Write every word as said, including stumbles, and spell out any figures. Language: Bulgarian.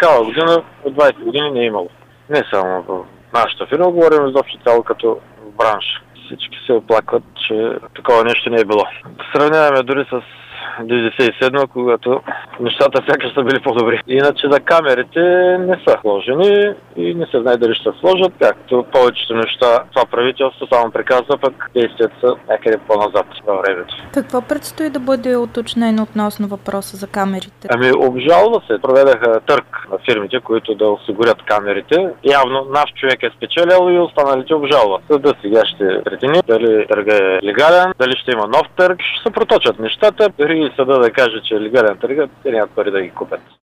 такава година от двайсет години не е имало. Не само в нашата фирма, говорим изобщо цяло като бранш. Всички се оплакват, че такова нещо не е било. Сравняваме дори с деветдесет и седма, когато нещата сякаш са били по-добри. Иначе за камерите не са сложени и не се знае дали ще се сложат, както повечето неща това правителство само приказва, пък действията са някъде по-назад във времето. Какво предстои да бъде уточнено относно въпроса за камерите? Ами обжалва се. Проведаха търг на фирмите, които да осигурят камерите. Явно наш човек е спечелил и останалите обжалват. Съда сега ще прецени дали търга е легален, дали ще има нов търг, ще се проточат нещата. Дори и съда да каже, че е легален търгът, те нямат пари да ги купят.